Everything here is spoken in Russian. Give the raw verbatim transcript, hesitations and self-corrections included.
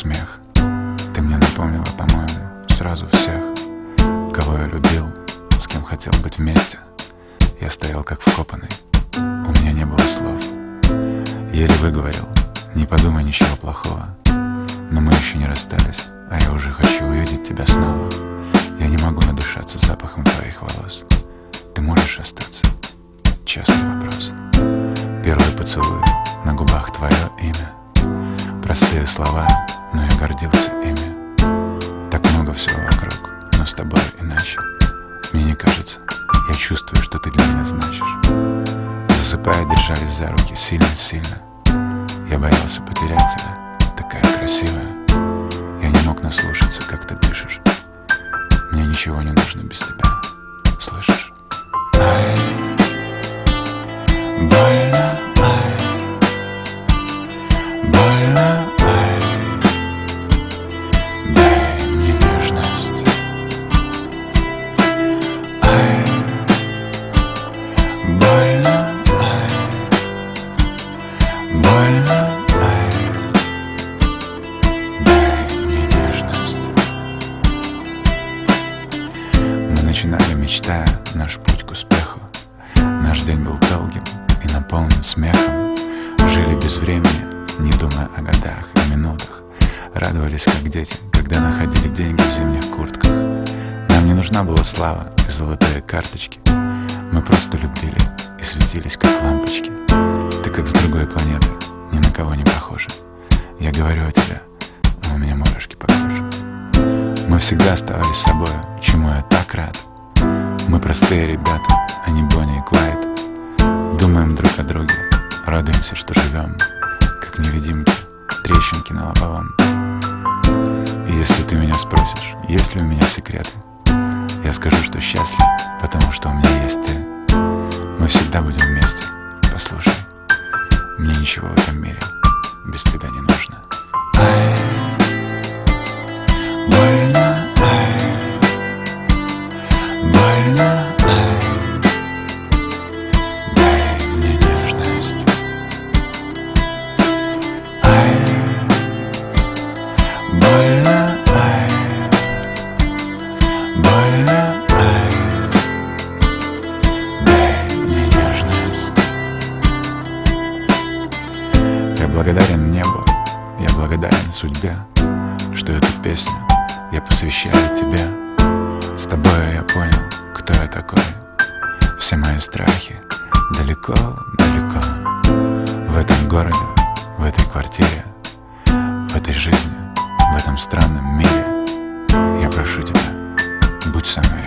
смех. Ты мне напомнила, по-моему, сразу всех, кого я любил, с кем хотел быть вместе. Я стоял как вкопанный, у меня не было слов. Еле выговорил: не подумай ничего плохого. Но мы еще не расстались, а я уже хочу увидеть тебя снова. Я не могу надышаться запахом твоих волос. Ты можешь остаться? Честный вопрос. Первый поцелуй, на губах твое имя. Простые слова, но я гордился ими. Так много всего вокруг, но с тобой иначе. Мне не кажется, я чувствую, что ты для меня значишь. Засыпая, держались за руки сильно-сильно. Я боялся потерять тебя, такая красивая. Я не мог наслушаться, как ты дышишь. Мне ничего не нужно без тебя, слышишь? Ай, больно, ай, больно, ай, дай мне нежность. Ай, больно, ай, больно, ай, дай мне нежность. Мы начинали, мечтая наш путь к успеху. Наш день был долгим и наполнен смехом. Жили без времени, не думая о годах и минутах. Радовались, как дети, когда находили деньги в зимних куртках. Нам не нужна была слава и золотые карточки. Мы просто любили и светились, как лампочки. Ты как с другой планеты, ни на кого не похожа. Я говорю о тебе, а у меня мурашки по коже. Мы всегда оставались собой, чему я так рад. Мы простые ребята, а не Бонни и Клайд. Думаем друг о друге, радуемся, что живем, как невидимки, трещинки на лобовом. И если ты меня спросишь, есть ли у меня секреты, я скажу, что счастлив, потому что у меня есть ты. Мы всегда будем вместе, послушай. Мне ничего в этом мире без тебя не нужно. Ай, больно, ай, больно, ай, дай мне нежность. Ай, больно, ай, больно, ай, дай мне нежность. Я благодарен небу, я благодарен судьбе, что эту песню я посвящаю тебе. С тобой я понял, кто я такой. Все мои страхи далеко-далеко. В этом городе, в этой квартире, в этой жизни, в этом странном мире. Я прошу тебя, будь со мной.